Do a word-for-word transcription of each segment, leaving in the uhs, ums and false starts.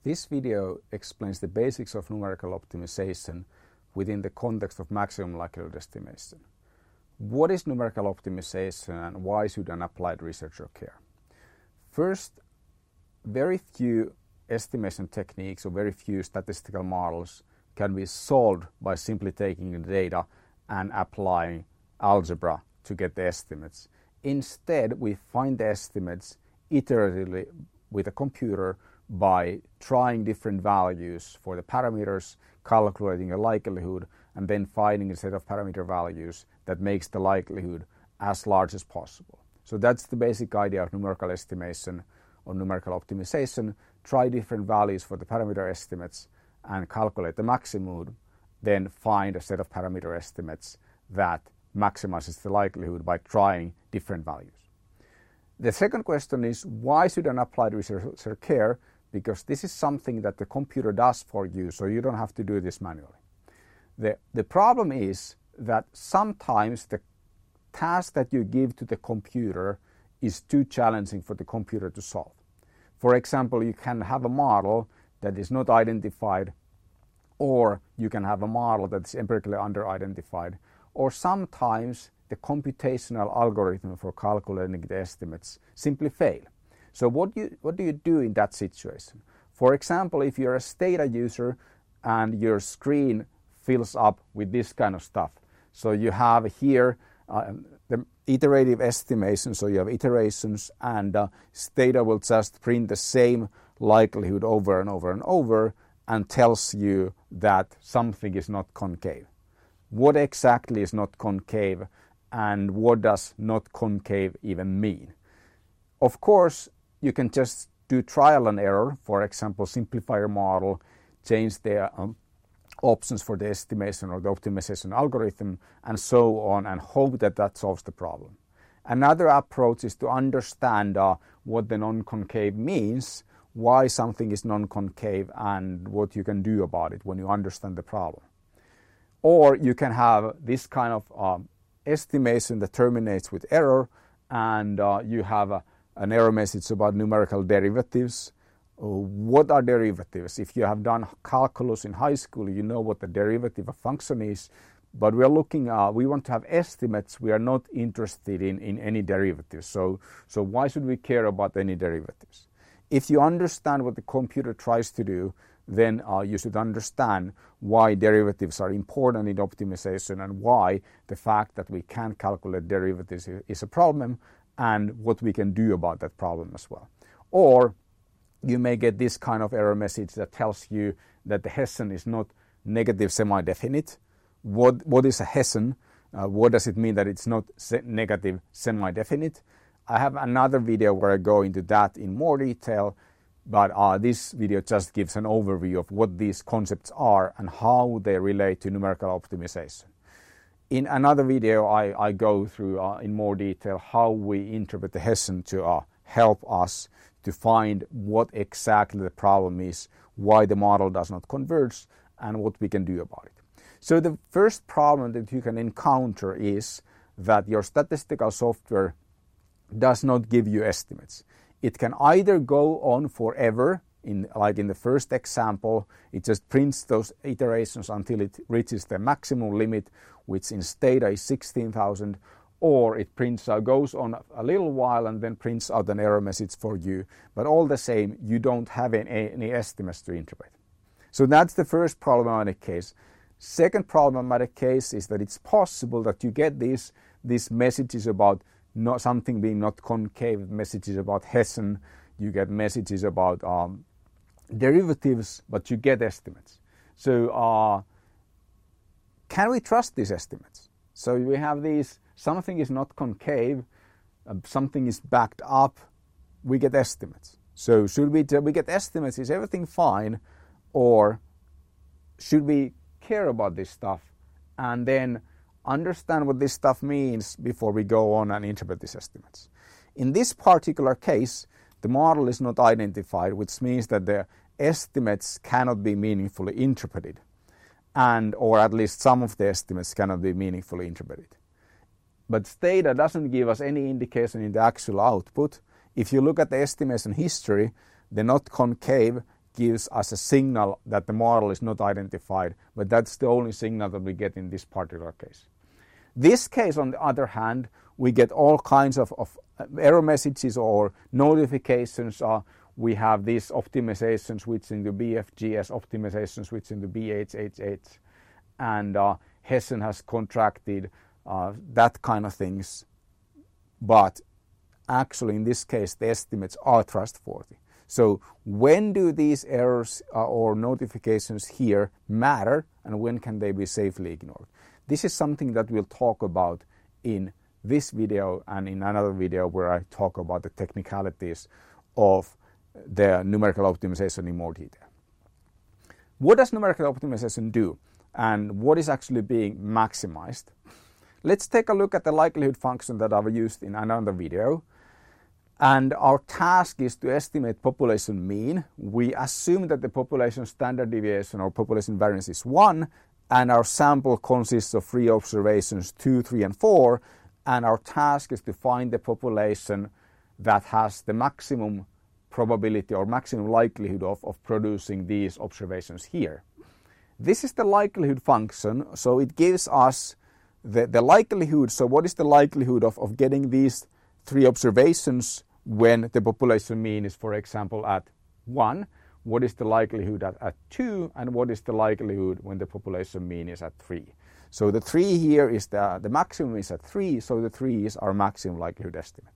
This video explains the basics of numerical optimization within the context of maximum likelihood estimation. What is numerical optimization and why should an applied researcher care? First, very few estimation techniques or very few statistical models can be solved by simply taking the data and applying algebra to get the estimates. Instead, we find the estimates iteratively with a computer by trying different values for the parameters, calculating a likelihood, and then finding a set of parameter values that makes the likelihood as large as possible. So that's the basic idea of numerical estimation or numerical optimization. Try different values for the parameter estimates and calculate the maximum, then find a set of parameter estimates that maximizes the likelihood by trying different values. The second question is, why should an applied researcher care? Because this is something that the computer does for you, so you don't have to do this manually. The, the problem is that sometimes the task that you give to the computer is too challenging for the computer to solve. For example, you can have a model that is not identified, or you can have a model that is empirically under-identified, or sometimes the computational algorithm for calculating the estimates simply fail. So what, you, what do you do in that situation? For example, if you're a Stata user and your screen fills up with this kind of stuff. So you have here uh, the iterative estimation, so you have iterations, and uh, Stata will just print the same likelihood over and over and over and tells you that something is not concave. What exactly is not concave, and what does not concave even mean? Of course, you can just do trial and error, for example, simplify your model, change the um, options for the estimation or the optimization algorithm, and so on, and hope that that solves the problem. Another approach is to understand uh, what the non-concave means, why something is non-concave, and what you can do about it when you understand the problem. Or you can have this kind of um, estimation that terminates with error, and uh, you have a an error message about numerical derivatives. Uh, what are derivatives? If you have done calculus in high school, you know what the derivative of function is, but we're looking, uh, we want to have estimates. We are not interested in, in any derivatives. So, so why should we care about any derivatives? If you understand what the computer tries to do, then uh, you should understand why derivatives are important in optimization and why the fact that we can't calculate derivatives is a problem, and what we can do about that problem as well. Or you may get this kind of error message that tells you that the Hessian is not negative semi-definite. What, what is a Hessian? Uh, what does it mean that it's not se negative semi-definite? I have another video where I go into that in more detail, but uh, this video just gives an overview of what these concepts are and how they relate to numerical optimization. In another video, I, I go through uh, in more detail how we interpret the Hessian to uh, help us to find what exactly the problem is, why the model does not converge, and what we can do about it. So the first problem that you can encounter is that your statistical software does not give you estimates. It can either go on forever, in, like in the first example, it just prints those iterations until it reaches the maximum limit, which in Stata is sixteen thousand, or it prints uh, goes on a little while and then prints out an error message for you. But all the same, you don't have any, any estimates to interpret. So that's the first problematic case. Second problematic case is that it's possible that you get these, these messages about not, something being not concave, messages about Hessian, you get messages about um, derivatives, but you get estimates. So uh, can we trust these estimates? So we have these, something is not concave, uh, something is backed up, we get estimates. So should we, we get estimates, is everything fine, or should we care about this stuff and then understand what this stuff means before we go on and interpret these estimates? In this particular case, the model is not identified, which means that the estimates cannot be meaningfully interpreted, and or at least some of the estimates cannot be meaningfully interpreted. But Stata doesn't give us any indication in the actual output. If you look at the estimation history, the not concave gives us a signal that the model is not identified, but that's the only signal that we get in this particular case. This case, on the other hand, we get all kinds of, of error messages or notifications. Uh, we have this optimization switching to B F G S, optimization switching to B H H H, and uh, Hessian has contracted, uh, that kind of things. But actually, in this case, the estimates are trustworthy. So when do these errors uh, or notifications here matter, and when can they be safely ignored? This is something that we'll talk about in this video and in another video where I talk about the technicalities of the numerical optimization in more detail. What does numerical optimization do, and what is actually being maximized? Let's take a look at the likelihood function that I've used in another video. And our task is to estimate population mean. We assume that the population standard deviation or population variance is one, and our sample consists of three observations, two, three, and four, and our task is to find the population that has the maximum probability or maximum likelihood of, of producing these observations here. This is the likelihood function, so it gives us the, the likelihood. So what is the likelihood of, of getting these three observations when the population mean is, for example, at one? What is the likelihood at, at two, and what is the likelihood when the population mean is at three? So the three here is the, the maximum is at three, so the three is our maximum likelihood estimate.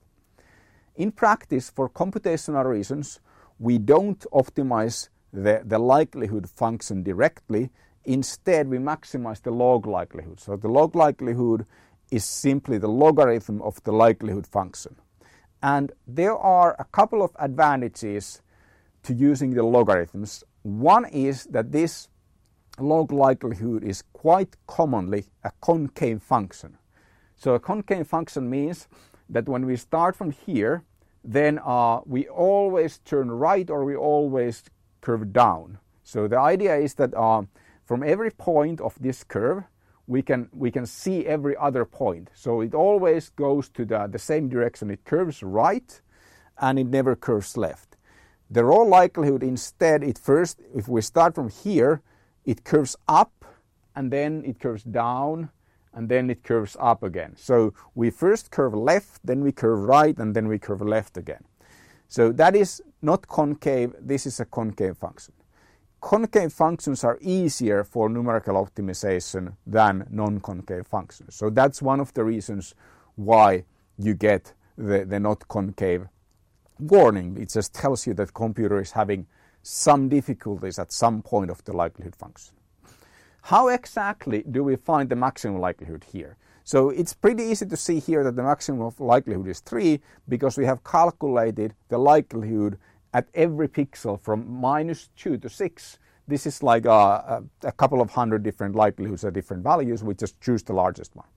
In practice, for computational reasons, we don't optimize the, the likelihood function directly. Instead, we maximize the log likelihood. So the log likelihood is simply the logarithm of the likelihood function. And there are a couple of advantages to using the logarithms. One is that this log likelihood is quite commonly a concave function. So a concave function means that when we start from here, then uh, we always turn right or we always curve down. So the idea is that uh, from every point of this curve, we can we can see every other point. So it always goes to the, the same direction. It curves right and it never curves left. The raw likelihood instead, it first, if we start from here, it curves up and then it curves down and then it curves up again. So we first curve left, then we curve right, and then we curve left again. So that is not concave, this is a concave function. Concave functions are easier for numerical optimization than non-concave functions. So that's one of the reasons why you get the, the not concave warning. It just tells you that computer is having some difficulties at some point of the likelihood function. How exactly do we find the maximum likelihood here? So it's pretty easy to see here that the maximum of likelihood is three because we have calculated the likelihood at every pixel from minus two to six. This is like a, a, a couple of hundred different likelihoods at different values. We just choose the largest one.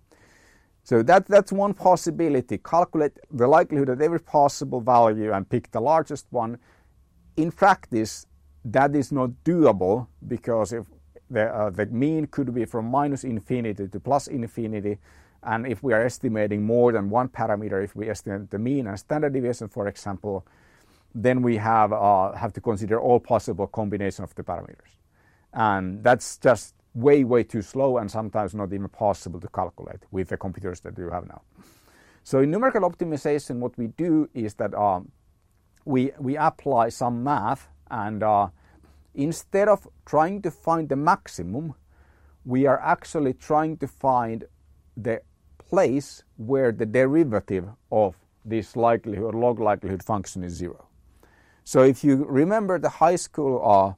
So that, that's one possibility. Calculate the likelihood at every possible value and pick the largest one. In practice, that is not doable because if the, uh, the mean could be from minus infinity to plus infinity, and if we are estimating more than one parameter, if we estimate the mean and standard deviation, for example, then we have uh, have to consider all possible combination of the parameters, and that's just way way too slow and sometimes not even possible to calculate with the computers that you have now. So in numerical optimization, what we do is that um, we we apply some math, and uh, instead of trying to find the maximum, we are actually trying to find the place where the derivative of this likelihood, log likelihood function is zero. So if you remember the high school uh,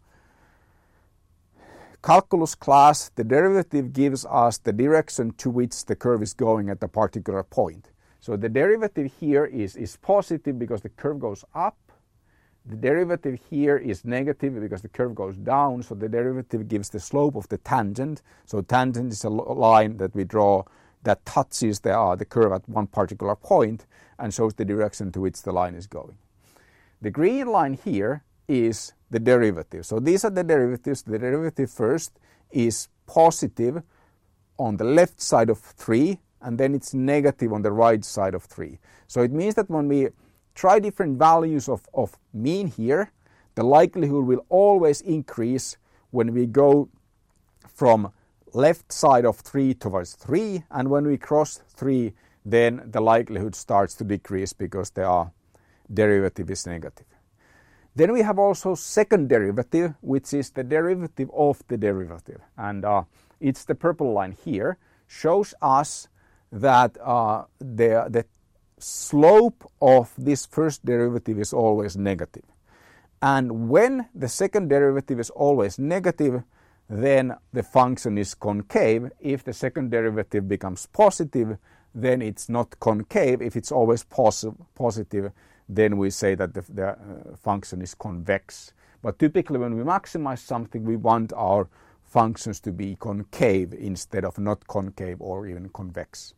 calculus class, the derivative gives us the direction to which the curve is going at a particular point. So the derivative here is, is positive because the curve goes up. The derivative here is negative because the curve goes down. So the derivative gives the slope of the tangent. So tangent is a line that we draw that touches the, uh, the curve at one particular point and shows the direction to which the line is going. The green line here is the derivative. So these are the derivatives. The derivative first is positive on the left side of three, and then it's negative on the right side of three. So it means that when we try different values of, of mean here, the likelihood will always increase when we go from left side of three towards three, and when we cross three, then the likelihood starts to decrease because the derivative is negative. Then we have also second derivative, which is the derivative of the derivative, and uh, it's the purple line here, shows us that uh, the, the slope of this first derivative is always negative. And when the second derivative is always negative, then the function is concave. If the second derivative becomes positive, then it's not concave. If it's always posi positive, then we say that the, the uh, function is convex. But typically when we maximize something, we want our functions to be concave instead of not concave or even convex.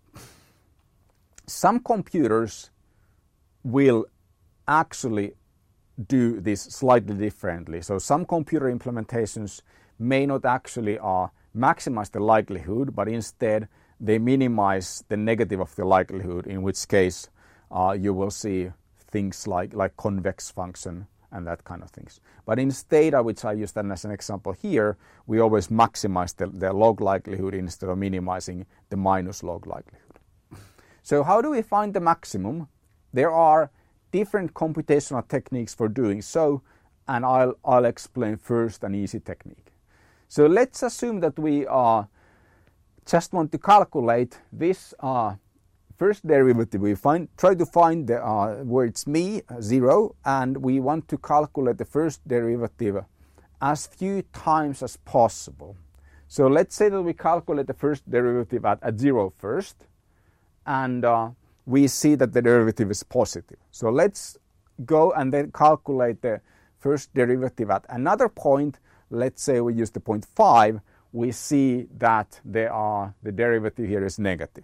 Some computers will actually do this slightly differently. So some computer implementations may not actually uh, maximize the likelihood, but instead they minimize the negative of the likelihood, in which case uh, you will see things like, like convex function and that kind of things. But in Stata, which I used as an example here, we always maximize the, the log likelihood instead of minimizing the minus log likelihood. So how do we find the maximum? There are different computational techniques for doing so, and I'll, I'll explain first an easy technique. So let's assume that we uh, just want to calculate this uh, first derivative. We find, try to find the, uh, where it's me, zero, and we want to calculate the first derivative as few times as possible. So let's say that we calculate the first derivative at, at zero first, and uh, we see that the derivative is positive. So let's go and then calculate the first derivative at another point. Let's say we use the point five, we see that there are, the derivative here is negative.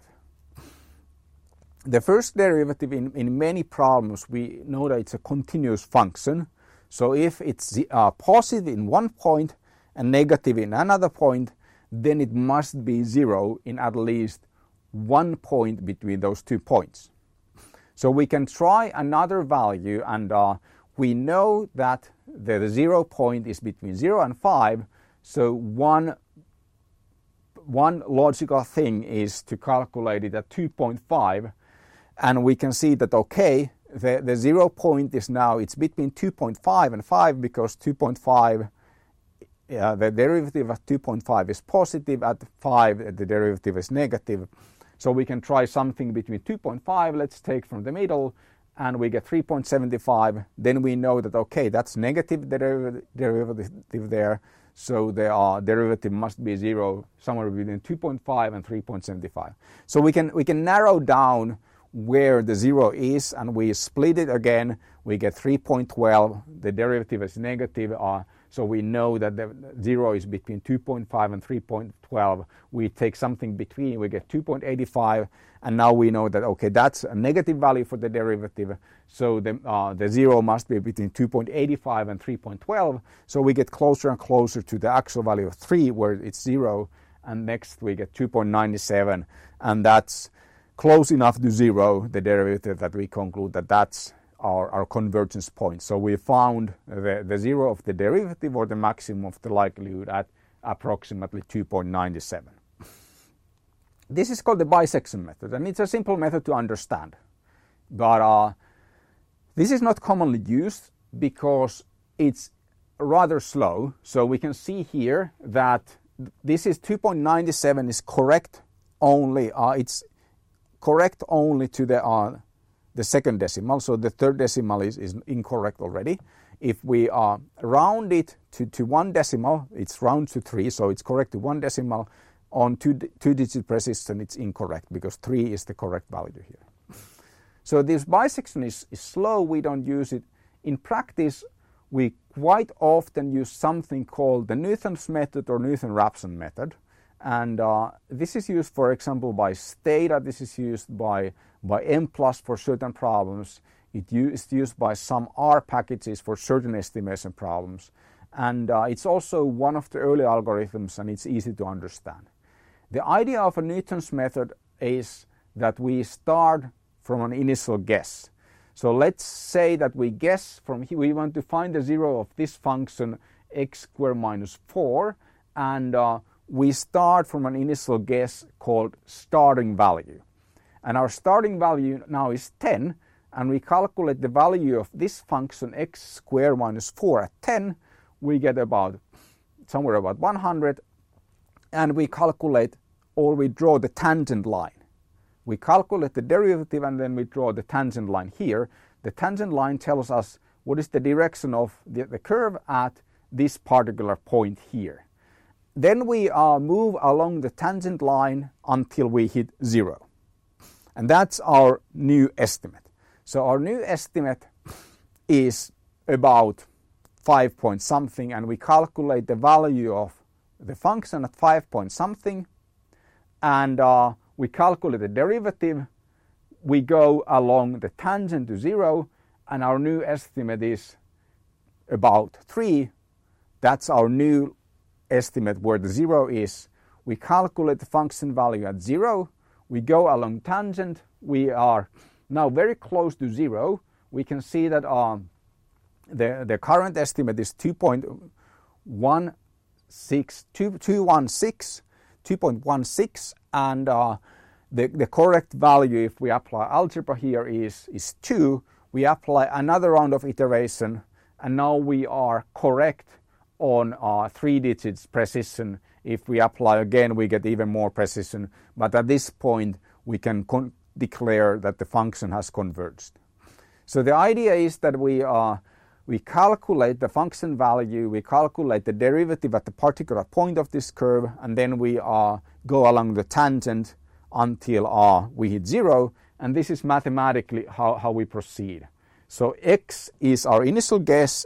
The first derivative in, in many problems, we know that it's a continuous function. So if it's uh, positive in one point and negative in another point, then it must be zero in at least one point between those two points. So we can try another value, and uh, we know that the, the zero point is between zero and five, so one, one logical thing is to calculate it at two point five, and we can see that, okay, the, the zero point is now, it's between two point five and five, because two point five, uh, the derivative at two point five is positive, at five the derivative is negative. So we can try something between two point five, let's take from the middle, and we get three point seven five. Then we know that, okay, that's negative derivative, derivative there, so the uh, derivative must be zero somewhere between two point five and three point seven five. So we can, we can narrow down where the zero is, and we split it again, we get three point one two, the derivative is negative, uh, so we know that the zero is between two point five and three point one two. We take something between, we get two point eight five, and now we know that, okay, that's a negative value for the derivative, so the, uh, the zero must be between two point eight five and three point one two, so we get closer and closer to the actual value of three, where it's zero, and next we get two point nine seven, and that's close enough to zero, the derivative, that we conclude that that's our, our convergence point. So we found the, the zero of the derivative, or the maximum of the likelihood, at approximately two point nine seven. This is called the bisection method, and it's a simple method to understand. But uh, this is not commonly used because it's rather slow. So we can see here that this is two point nine seven is correct only, uh, it's correct only to the uh, the second decimal, so the third decimal is, is incorrect already. If we uh, round it to, to one decimal, it's round to three, so it's correct to one decimal. On two, two digit precision, it's incorrect, because three is the correct value here. So this bisection is, is slow, we don't use it. In practice, we quite often use something called the Newton's method or Newton-Raphson method. And uh, this is used, for example, by Stata. This is used by, by M plus for certain problems. It is used by some R packages for certain estimation problems. And uh, it's also one of the early algorithms, and it's easy to understand. The idea of a Newton's method is that we start from an initial guess. So let's say that we guess from here, we want to find the zero of this function x squared minus four, and uh, we start from an initial guess called starting value. And our starting value now is ten, and we calculate the value of this function x squared minus four at ten. We get about somewhere about one hundred, and we calculate, or we draw the tangent line. We calculate the derivative and then we draw the tangent line here. The tangent line tells us what is the direction of the, the curve at this particular point here. Then we uh, move along the tangent line until we hit zero. And that's our new estimate. So our new estimate is about five point something, and we calculate the value of the function at five point something, and uh, we calculate the derivative. We go along the tangent to zero, and our new estimate is about three. That's our new estimate where the zero is. We calculate the function value at zero. We go along tangent. We are now very close to zero. We can see that um, the, the current estimate is two point one six, two, two one six, two point one six, and uh, the, the correct value, if we apply algebra here, is, is two. We apply another round of iteration, and now we are correct on uh, three digits precision. If we apply again, we get even more precision, but at this point we can con declare that the function has converged. So the idea is that we uh, we calculate the function value, we calculate the derivative at the particular point of this curve, and then we uh, go along the tangent until uh, we hit zero, and this is mathematically how, how we proceed. So x is our initial guess,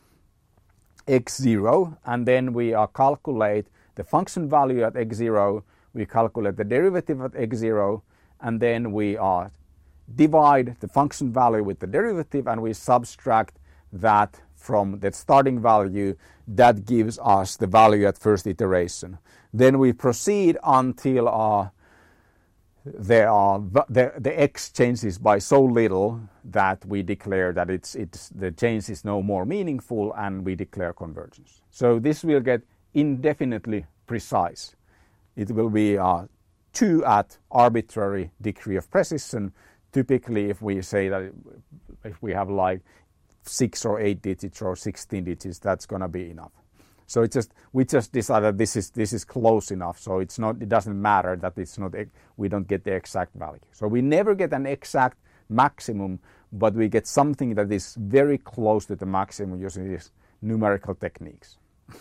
x zero, and then we uh, calculate the function value at x zero, we calculate the derivative at x zero, and then we uh, divide the function value with the derivative, and we subtract that from the starting value. That gives us the value at first iteration. Then we proceed until uh, the, uh, the, the x changes by so little that we declare that it's, it's, the change is no more meaningful, and we declare convergence. So this will get indefinitely precise. It will be uh, two at arbitrary degree of precision. Typically, if we say that if we have like six or eight digits or sixteen digits, that's going to be enough. So it just we just decided this is this is close enough. So it's not. It doesn't matter that it's not. We don't get the exact value. So we never get an exact maximum, but we get something that is very close to the maximum using these numerical techniques.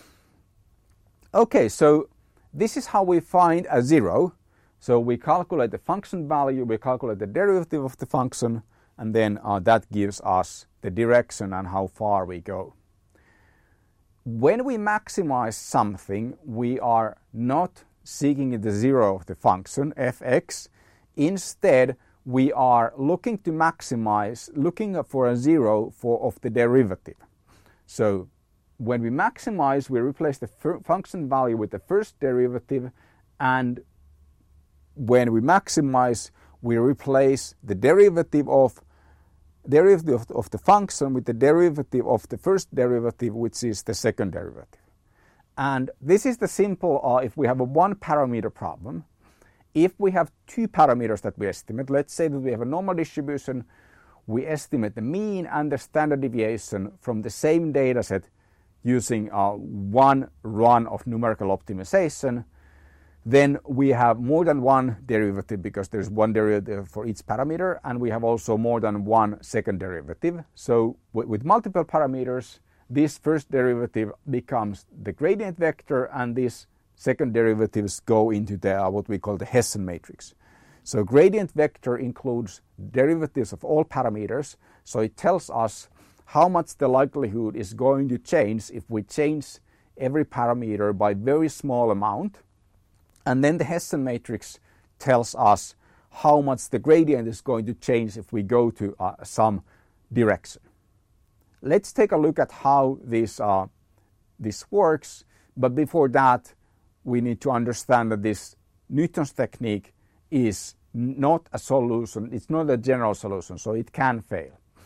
Okay, so this is how we find a zero. So we calculate the function value, we calculate the derivative of the function, and then uh, that gives us the direction and how far we go. When we maximize something, we are not seeking the zero of the function f(x). Instead, we are looking to maximize, looking for a zero for of the derivative. So when we maximize, we replace the function value with the first derivative, and when we maximize, we replace the derivative of derivative of, of the function with the derivative of the first derivative, which is the second derivative. And this is the simple, uh, if we have a one parameter problem. If we have two parameters that we estimate, let's say that we have a normal distribution, we estimate the mean and the standard deviation from the same data set using uh, one run of numerical optimization. Then we have more than one derivative because there's one derivative for each parameter, and we have also more than one second derivative. So with multiple parameters, this first derivative becomes the gradient vector, and these second derivatives go into the uh, what we call the Hessian matrix. So gradient vector includes derivatives of all parameters, so it tells us how much the likelihood is going to change if we change every parameter by very small amount. And then the Hessian matrix tells us how much the gradient is going to change if we go to uh, some direction. Let's take a look at how this, uh, this works. But before that, we need to understand that this Newton's technique is not a solution. It's not a general solution, so it can fail.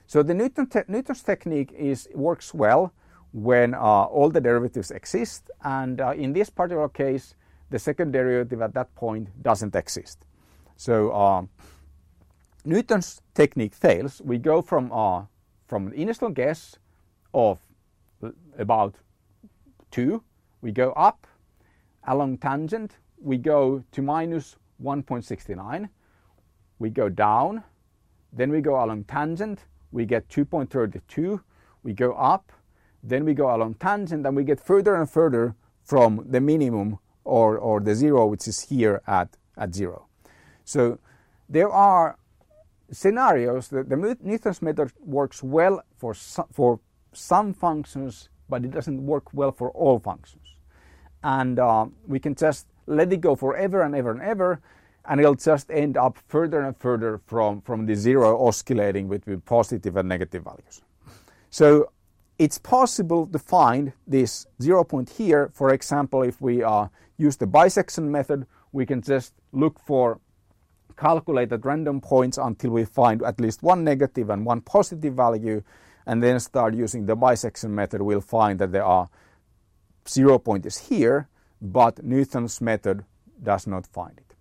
So the Newton te Newton's technique is works well when uh, all the derivatives exist, and uh, in this particular case, the second derivative at that point doesn't exist. So uh, Newton's technique fails. We go from uh, from an initial guess of about two, we go up along tangent, we go to minus one point six nine, we go down, then we go along tangent, we get two point three two, we go up, then we go along tangent, and we get further and further from the minimum or, or the zero, which is here at, at zero. So there are scenarios that the Newton's method works well for some, for some functions, but it doesn't work well for all functions. And uh, we can just let it go forever and ever and ever, and it'll just end up further and further from, from the zero, oscillating between positive and negative values. So it's possible to find this zero point here. For example, if we uh, use the bisection method, we can just look for calculated random points until we find at least one negative and one positive value, and then start using the bisection method. We'll find that there are zero point is here, but Newton's method does not find it.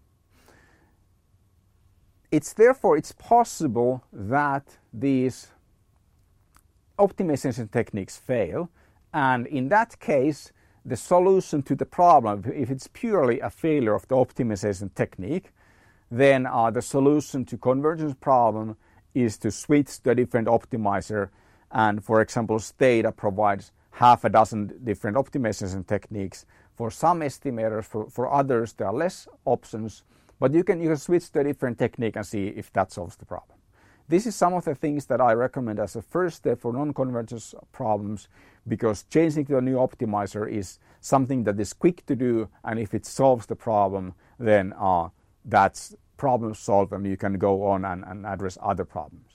It's therefore it's possible that these optimization techniques fail, and in that case the solution to the problem, if it's purely a failure of the optimization technique, then uh, the solution to convergence problem is to switch to a different optimizer. And for example, Stata provides half a dozen different optimization techniques. For some estimators, for, for others there are less options, but you can, you can switch to a different technique and see if that solves the problem. This is some of the things that I recommend as a first step for non-convergence problems, because changing to a new optimizer is something that is quick to do, and if it solves the problem, then uh, that's problem solved and you can go on and, and address other problems.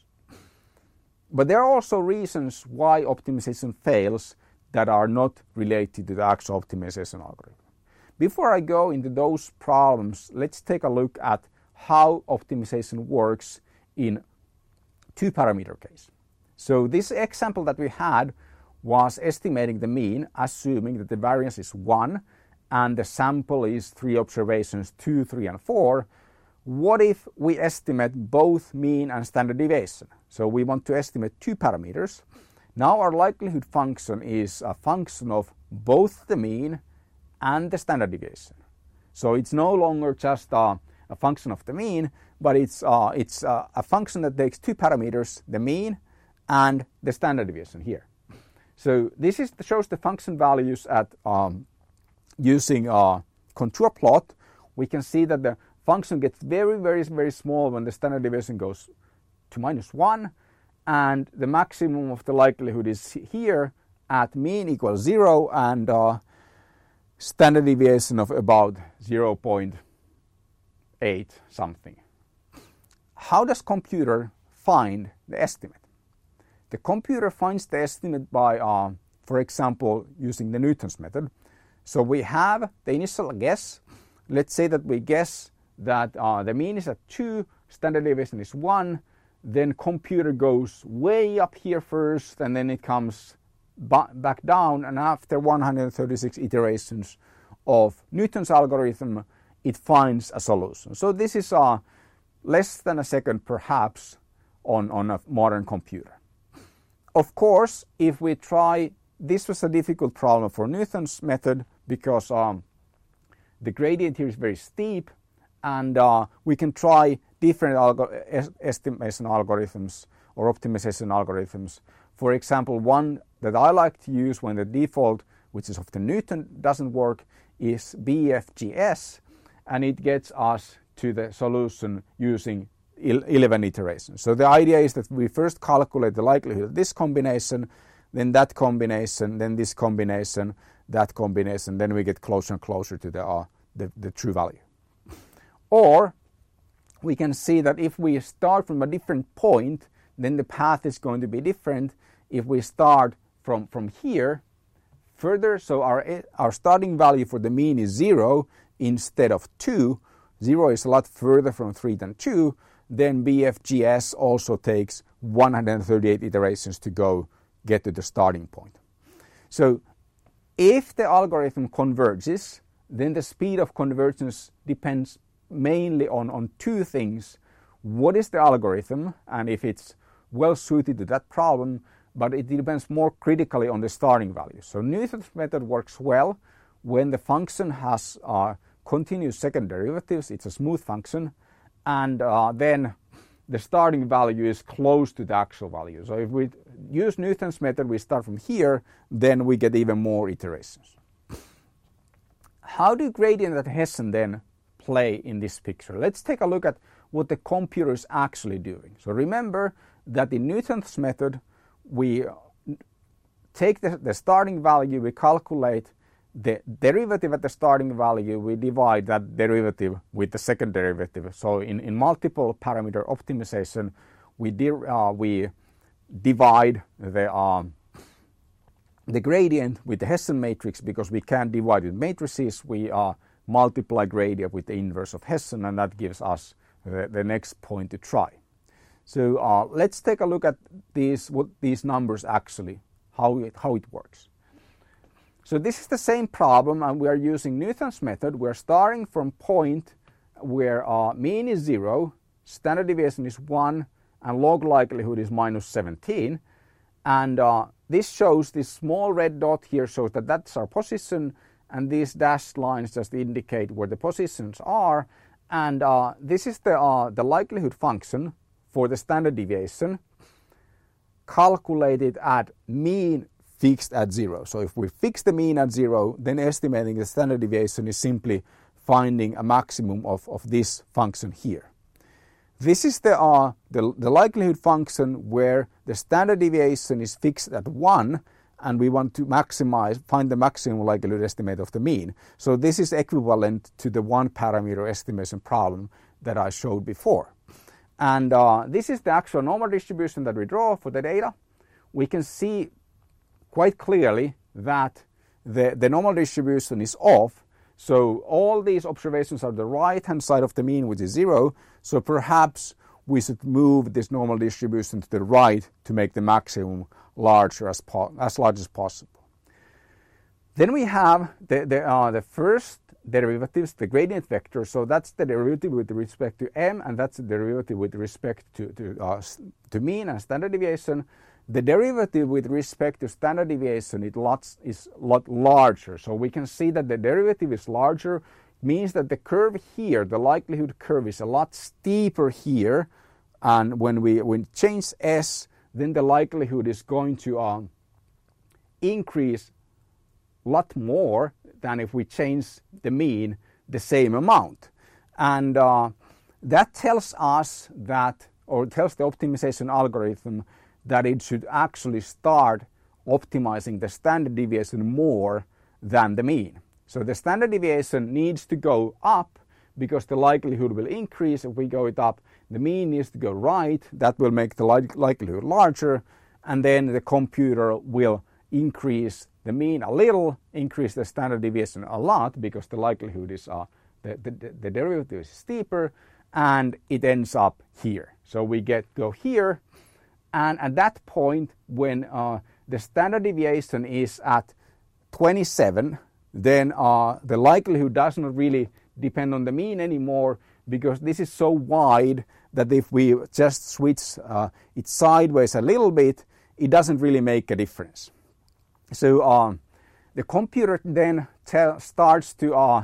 But there are also reasons why optimization fails that are not related to the actual optimization algorithm. Before I go into those problems, let's take a look at how optimization works in two-parameter case. So this example that we had was estimating the mean, assuming that the variance is one and the sample is three observations, two, three, and four. What if we estimate both mean and standard deviation? So we want to estimate two parameters. Now our likelihood function is a function of both the mean and the standard deviation. So it's no longer just uh, a function of the mean, but it's, uh, it's uh, a function that takes two parameters, the mean and the standard deviation here. So this is shows the function values at um, using a contour plot. We can see that the function gets very, very, very small when the standard deviation goes to minus one, and the maximum of the likelihood is here at mean equals zero and uh, standard deviation of about zero point eight something. How does computer find the estimate? The computer finds the estimate by, uh, for example, using the Newton's method. So we have the initial guess. Let's say that we guess that uh, the mean is at two, standard deviation is one, then computer goes way up here first, and then it comes ba back down, and after one hundred thirty-six iterations of Newton's algorithm, it finds a solution. So this is uh, less than a second perhaps on, on a modern computer. Of course, if we try, this was a difficult problem for Newton's method because um, the gradient here is very steep, and uh, we can try different algo es estimation algorithms or optimization algorithms. For example, one that I like to use when the default, which is of the Newton, doesn't work, is B F G S, and it gets us to the solution using eleven iterations. So the idea is that we first calculate the likelihood of this combination, then that combination, then this combination, that combination, then we get closer and closer to the, uh, the, the true value. Or we can see that if we start from a different point, then the path is going to be different. If we start from, from here further, so our, our starting value for the mean is zero instead of two. Zero is a lot further from three than two. then B F G S also takes one hundred thirty-eight iterations to go get to the starting point. So if the algorithm converges, then the speed of convergence depends mainly on, on two things. What is the algorithm, and if it's well suited to that problem, but it depends more critically on the starting value. So Newton's method works well when the function has uh, continuous second derivatives, it's a smooth function, and uh, then the starting value is close to the actual value. So if we use Newton's method, we start from here, then we get even more iterations. How do gradient and Hessian then play in this picture? Let's take a look at what the computer is actually doing. So remember that in Newton's method, we take the, the starting value, we calculate the derivative at the starting value, we divide that derivative with the second derivative. So in, in multiple parameter optimization, we, di uh, we divide the, um, the gradient with the Hessian matrix, because we can't divide with matrices. We uh, multiply gradient with the inverse of Hessian, and that gives us the, the next point to try. So uh, let's take a look at these, what these numbers actually, how it, how it works. So this is the same problem, and we are using Newton's method. We're starting from point where uh, mean is zero, standard deviation is one, and log likelihood is minus seventeen. And uh, this shows, this small red dot here shows that that's our position, and these dashed lines just indicate where the positions are. And uh, this is the, uh, the likelihood function for the standard deviation calculated at mean fixed at zero. So if we fix the mean at zero, then estimating the standard deviation is simply finding a maximum of, of this function here. This is the, uh, the, the likelihood function where the standard deviation is fixed at one, and we want to maximize, find the maximum likelihood estimate of the mean. So this is equivalent to the one parameter estimation problem that I showed before. And uh, this is the actual normal distribution that we draw for the data. We can see quite clearly that the, the normal distribution is off. So all these observations are the right hand side of the mean, which is zero. So perhaps we should move this normal distribution to the right to make the maximum larger as, as large as possible. Then we have the, the, uh, the first derivatives, the gradient vector. So that's the derivative with respect to m, and that's the derivative with respect to, to, uh, to mean and standard deviation. The derivative with respect to standard deviation it lots, is a lot larger. So we can see that the derivative is larger, means that the curve here, the likelihood curve, is a lot steeper here. And when we when change s, then the likelihood is going to um, increase a lot more than if we change the mean the same amount. And uh, that tells us that, or tells the optimization algorithm that it should actually start optimizing the standard deviation more than the mean. So the standard deviation needs to go up because the likelihood will increase if we go it up. The mean needs to go right. That will make the li likelihood larger, and then the computer will increase the mean a little, increase the standard deviation a lot, because the likelihood is uh, the, the, the derivative is steeper, and it ends up here. So we get go here. And at that point, when uh, the standard deviation is at twenty-seven, then uh, the likelihood does not really depend on the mean anymore, because this is so wide that if we just switch uh, it sideways a little bit, it doesn't really make a difference. So uh, the computer then tell, starts to uh,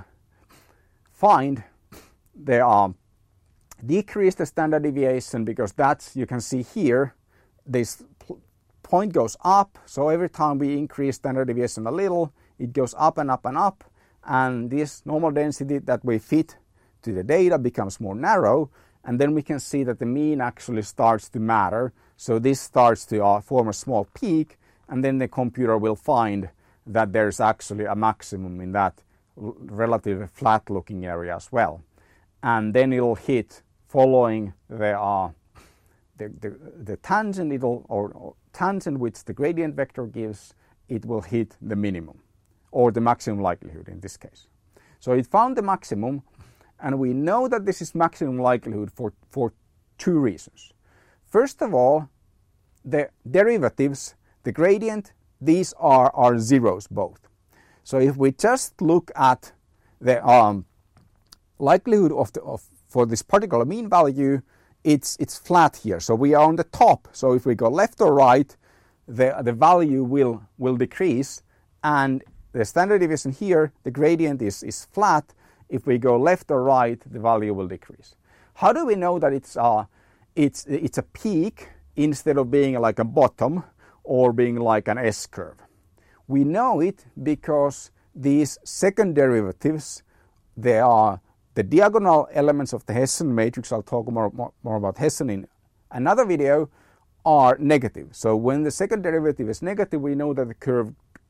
find the uh, decrease the standard deviation, because that's, you can see here, this point goes up. So every time we increase standard deviation a little, it goes up and up and up, and this normal density that we fit to the data becomes more narrow, and then we can see that the mean actually starts to matter. So this starts to uh, form a small peak, and then the computer will find that there's actually a maximum in that relatively flat looking area as well. And then it'll hit, following the uh, The, the, the tangent, it'll, or, or tangent which the gradient vector gives, it will hit the minimum, or the maximum likelihood in this case. So it found the maximum, and we know that this is maximum likelihood for, for two reasons. First of all, the derivatives, the gradient, these are, are zeros both. So if we just look at the um, likelihood of, the, of for this particular mean value, it's it's flat here. So we are on the top. So if we go left or right, the the value will will decrease, and the standard deviation here, the gradient is is flat. If we go left or right, the value will decrease. How do we know that it's uh it's it's a peak instead of being like a bottom or being like an S-curve? We know it because these second derivatives, they are the diagonal elements of the Hessian matrix. I'll talk more, more, more about Hessian in another video, are negative. So when the second derivative is negative, we know that the curve,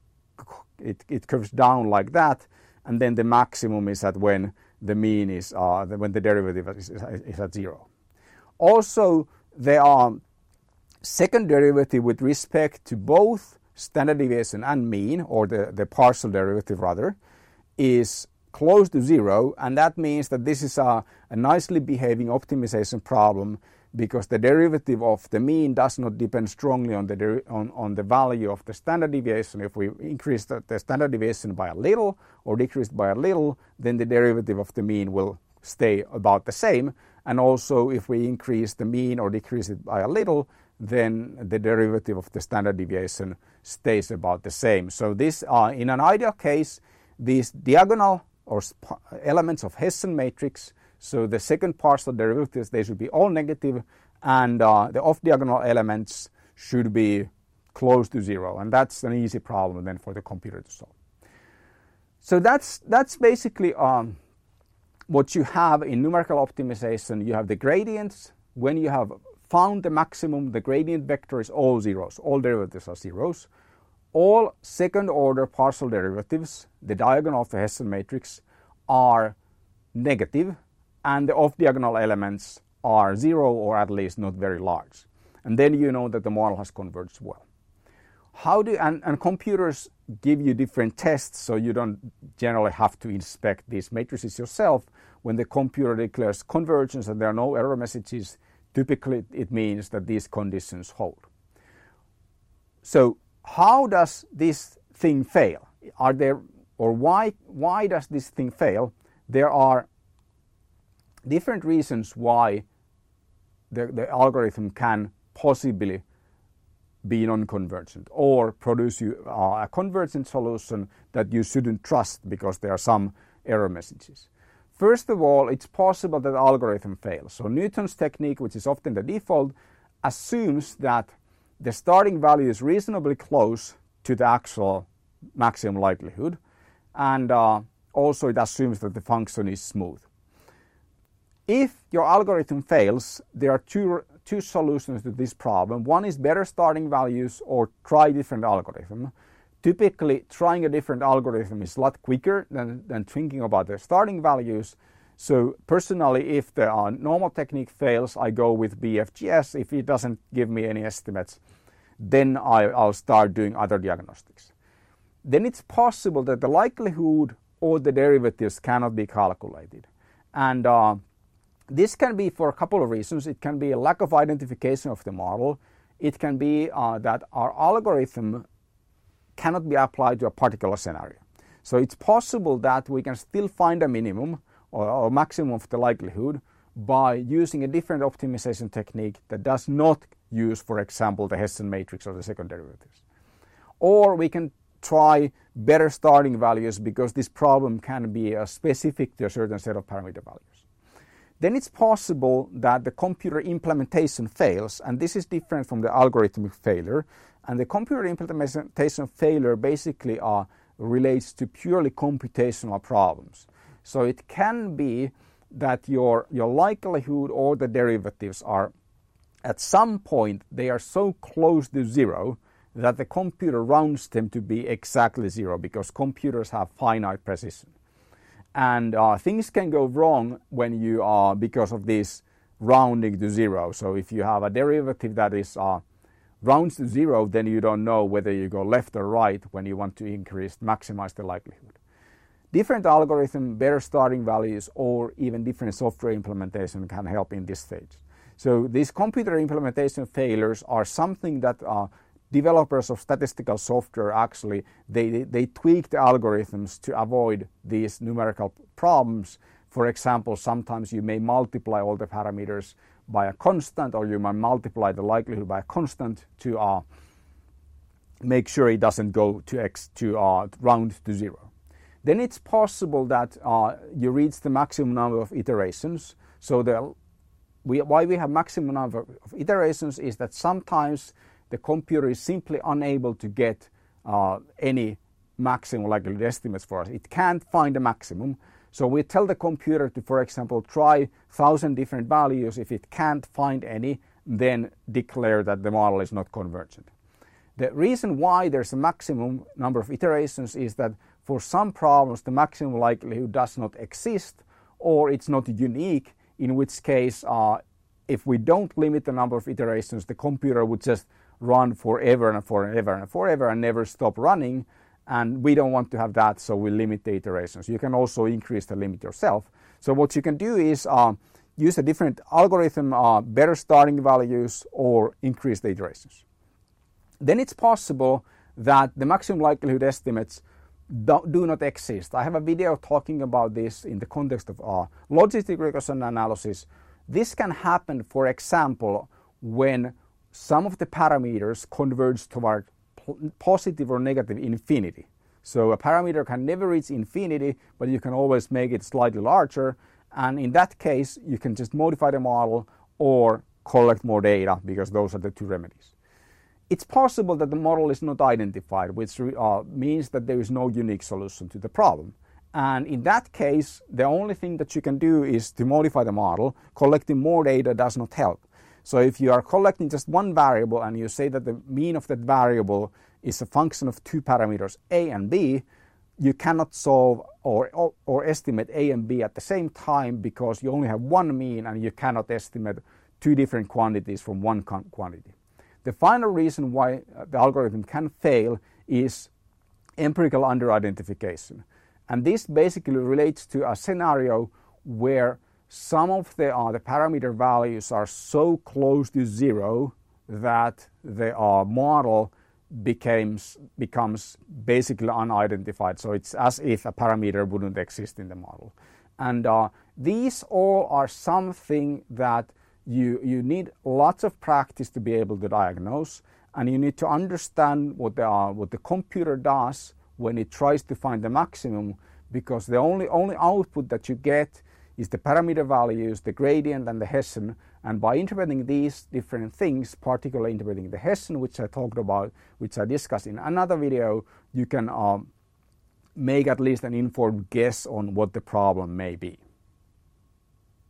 it, it curves down like that, and then the maximum is at when the mean is, uh, when the derivative is, is at zero. Also, there are second derivative with respect to both standard deviation and mean, or the, the partial derivative rather, is close to zero, and that means that this is a, a nicely behaving optimization problem, because the derivative of the mean does not depend strongly on the on, on the value of the standard deviation. If we increase the, the standard deviation by a little or decrease by a little, then the derivative of the mean will stay about the same. And also if we increase the mean or decrease it by a little, then the derivative of the standard deviation stays about the same. So this, uh, in an ideal case, these diagonal or elements of Hessian matrix, so the second partial derivatives, they should be all negative, and uh, the off-diagonal elements should be close to zero, and that's an easy problem then for the computer to solve. So that's that's basically um, what you have in numerical optimization. You have the gradients. When you have found the maximum, the gradient vector is all zeros. All derivatives are zeros. All second-order partial derivatives, the diagonal of the Hessian matrix, are negative, and the off-diagonal elements are zero, or at least not very large. And then you know that the model has converged well. How do and, and computers give you different tests, so you don't generally have to inspect these matrices yourself. When the computer declares convergence and there are no error messages, typically it means that these conditions hold. So how does this thing fail? Are there, or why why does this thing fail? There are different reasons why the, the algorithm can possibly be non-convergent or produce you uh, a convergent solution that you shouldn't trust because there are some error messages. First of all, it's possible that the algorithm fails. So Newton's technique, which is often the default, assumes that the starting value is reasonably close to the actual maximum likelihood, and uh, also it assumes that the function is smooth. If your algorithm fails, there are two, two solutions to this problem. One is better starting values or try different algorithm. Typically, trying a different algorithm is a lot quicker than, than thinking about the starting values. So personally, if the uh, normal technique fails, I go with B F G S. If it doesn't give me any estimates, then I, I'll start doing other diagnostics. Then it's possible that the likelihood or the derivatives cannot be calculated. And uh, this can be for a couple of reasons. It can be a lack of identification of the model. It can be uh, that our algorithm cannot be applied to a particular scenario. So it's possible that we can still find a minimum or, or maximum of the likelihood by using a different optimization technique that does not use, for example, the Hessian matrix or the second derivatives. Or we can try better starting values because this problem can be uh, specific to a certain set of parameter values. Then it's possible that the computer implementation fails, and this is different from the algorithmic failure. And the computer implementation failure basically uh, relates to purely computational problems. So it can be that your, your likelihood or the derivatives are, at some point, they are so close to zero that the computer rounds them to be exactly zero, because computers have finite precision. And uh, things can go wrong when you are, because of this rounding to zero. So if you have a derivative that is uh, rounds to zero, then you don't know whether you go left or right when you want to increase, maximize the likelihood. Different algorithm, better starting values, or even different software implementation can help in this stage. So these computer implementation failures are something that uh, developers of statistical software actually, they, they tweak the algorithms to avoid these numerical problems. For example, sometimes you may multiply all the parameters by a constant, or you might multiply the likelihood by a constant to uh, make sure it doesn't go to x to uh, round to zero. Then it's possible that uh, you reach the maximum number of iterations. So the, we, why we have maximum number of iterations is that sometimes the computer is simply unable to get uh, any maximum likelihood estimates for us. It can't find a maximum. So we tell the computer to, for example, try one thousand different values. If it can't find any, then declare that the model is not convergent. The reason why there's a maximum number of iterations is that for some problems the maximum likelihood does not exist, or it's not unique, in which case uh, if we don't limit the number of iterations, the computer would just run forever and forever and forever and never stop running. And we don't want to have that, so we limit the iterations. You can also increase the limit yourself. So what you can do is uh, use a different algorithm, uh, better starting values, or increase the iterations. Then it's possible that the maximum likelihood estimates do, do not exist. I have a video talking about this in the context of uh, logistic regression analysis. This can happen, for example, when some of the parameters converge toward positive or negative infinity. So a parameter can never reach infinity, but you can always make it slightly larger. And in that case, you can just modify the model or collect more data, because those are the two remedies. It's possible that the model is not identified, which uh, means that there is no unique solution to the problem. And in that case, the only thing that you can do is to modify the model. Collecting more data does not help. So if you are collecting just one variable and you say that the mean of that variable is a function of two parameters A and B, you cannot solve or, or, or estimate A and B at the same time, because you only have one mean and you cannot estimate two different quantities from one quantity. The final reason why the algorithm can fail is empirical under-identification. And this basically relates to a scenario where some of the, uh, the parameter values are so close to zero that the uh, model becomes, becomes basically unidentified. So it's as if a parameter wouldn't exist in the model. And uh, these all are something that you, you need lots of practice to be able to diagnose, and you need to understand what the, uh, what the computer does when it tries to find the maximum, because the only, only output that you get is the parameter values, the gradient and the Hessian. And by interpreting these different things, particularly interpreting the Hessian, which I talked about, which I discussed in another video, you can um, make at least an informed guess on what the problem may be.